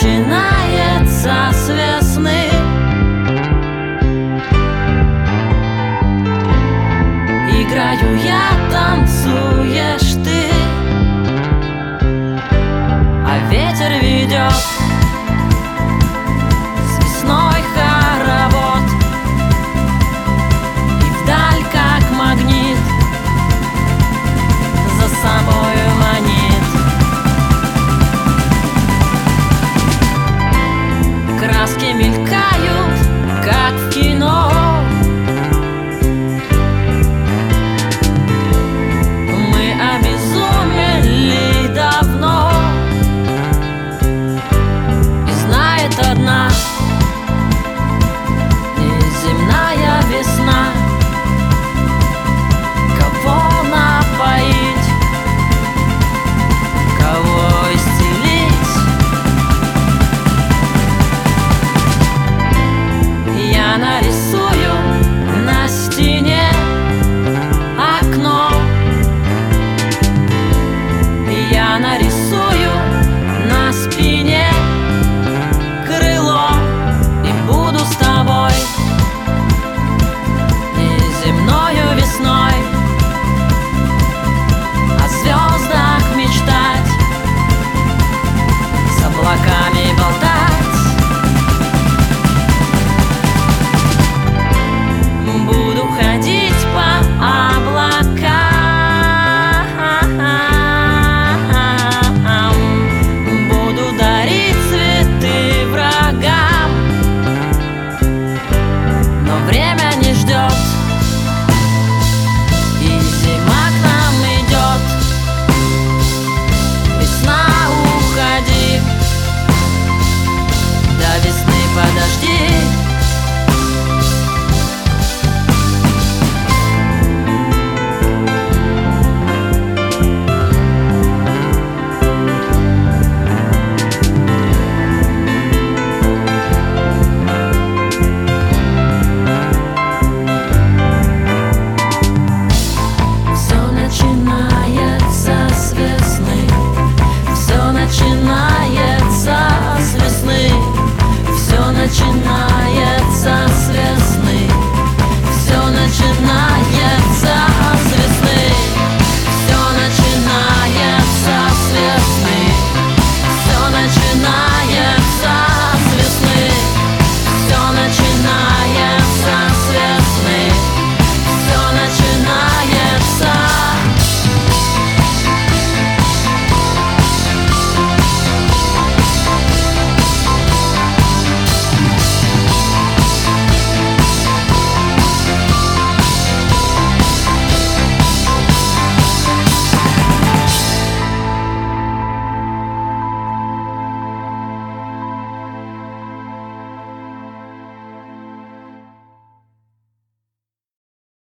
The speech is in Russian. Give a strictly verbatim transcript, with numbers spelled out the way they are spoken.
начинается с весны. Играю я, танцуешь ты, а ветер ведет с весной хоровод, и вдаль, как магнит, за собою манит. Краски мелькают, как в кино. Мы обезумели давно, и знает одна неземная весна, кого напоить, кого исцелить. Я нарисую на стене окно, я нарисую